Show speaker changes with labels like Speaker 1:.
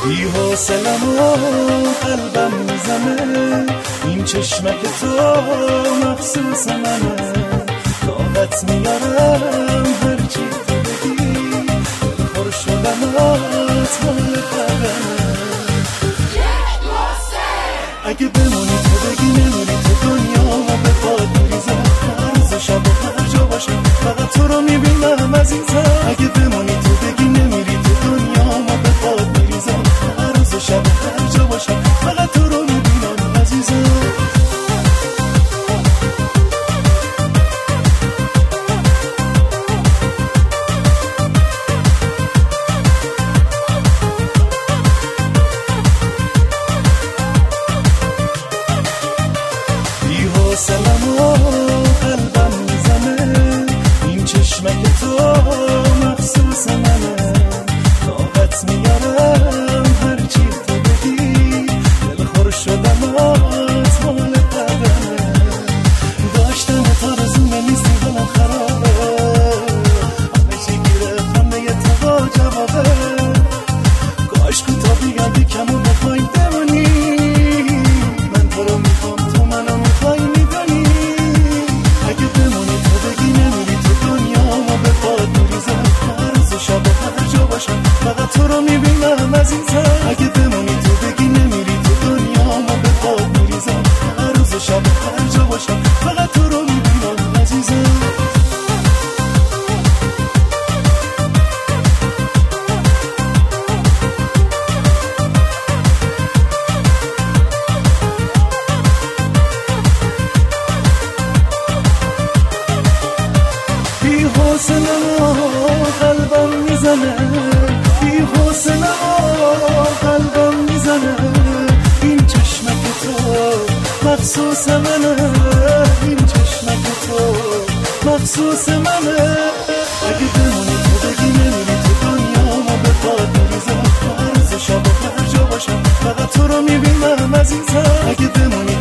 Speaker 1: بی حوصلم و قلبم میزنه، این چشمک تو مخصوص منه، طاقت میارم هرچی تو بگی، دلخور شدم از مال قدمه. اگه بمونی تو بگی نمیری تو دنیا ما به باد میریزم، هر روز شب و هر جا باشم فقط تو رو میبینم عزیزم. اگه بمونی تو بگی نمیری تو دنیا ما به باد میریزم، هر روز شب و هر جا باشم فقط تو رو میبینم عزیزم. حوصلم و قلبم میزنه، این چشمک تو مخصوص منه، طاقت میارم هرچی تو بگی، دلخور شدم از مال قدمه. داشتن تارزونه نیستی دلم خرابه، همه چی گیره خانه تو با جوابه، کاش کوتا بیادی کمو بخوای بمونی، من تو رو میخوام تو منو میخوای میدونی. اگه بمونی تو بگی نمیری تو دنیا ما به باد میریزم، هر روز شب و هر جا باشم فقط تو رو میبینم عزیزم. اگه بمونی تو بگی نمیری تو دنیا ما به باد میریزم، هر روز شب و هر جا باشم فقط تو رو میبینم عزیزم. بی حوصلم قلبم میزنه، بی حوصلم قلبم میزنه، این چشمک تو مخصوص منه، این چشمک تو مخصوص منه. اگه بمونی تو بگی نمیری تو دنیا ما به باد میریزم، هر روز شب و هر جا باشم فقط تو رو میبینم عزیزم. اگه بمونی